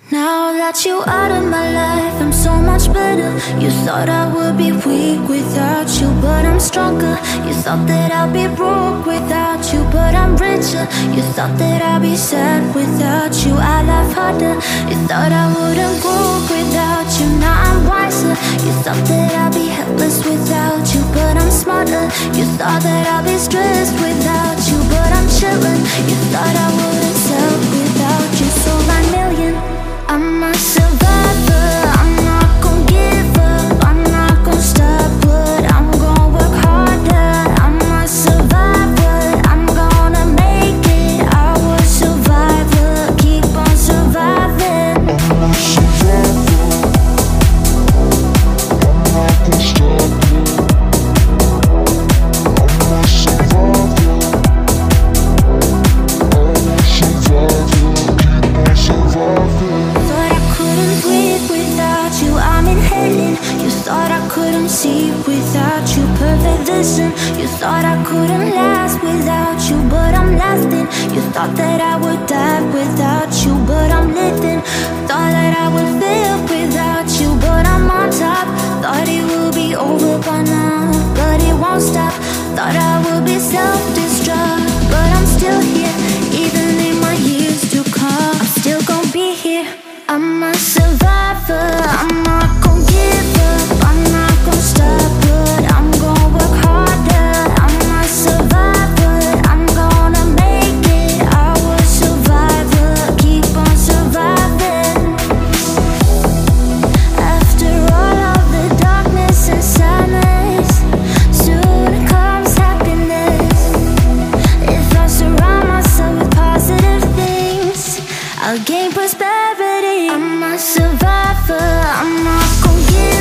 Now that you out of my life, I'm so much better. You thought I would be weak without you, but I'm stronger. You thought that I'd be broke without you, but I'm richer. You thought that I'd be sad without you, I laugh harder. You thought I wouldn't grow without you, now I'm wiser. You thought that I'd be helpless without you, but I'm smarter. You thought that I'd be stressed without you, but I'm chillin'. You thought I wouldn't sell without you, so 9 million. I'm a survivor, I'm not gon' give up, I'm not gon' stop, but I'm gon' work harder. I'm a survivor, I'm gonna make it. I was survivor, keep on surviving. I'm a survivor, I'm not gon' stop, I'm a survivor, keep on surviving. You thought I couldn't see without you, perfect vision. You thought I couldn't last without you, but I'm lasting. You thought that I would die without you, but I'm living. Thought that I would fail without you, but I'm on top. Thought it would be over by now, but it won't stop. Thought I would be self-destruct, but I'm still here. Even in my years to come, I'm still gonna be here. I'm a survivor, I'm not gon' give up, I'm not gon' stop, but I'm gon' work harder. I'm a survivor, I'm gonna make it. I was survivor, keep on surviving. After all of the darkness and sadness, soon comes happiness. If I surround myself with positive things, I'll gain prosperity. I'm a survivor, I'm not gon' give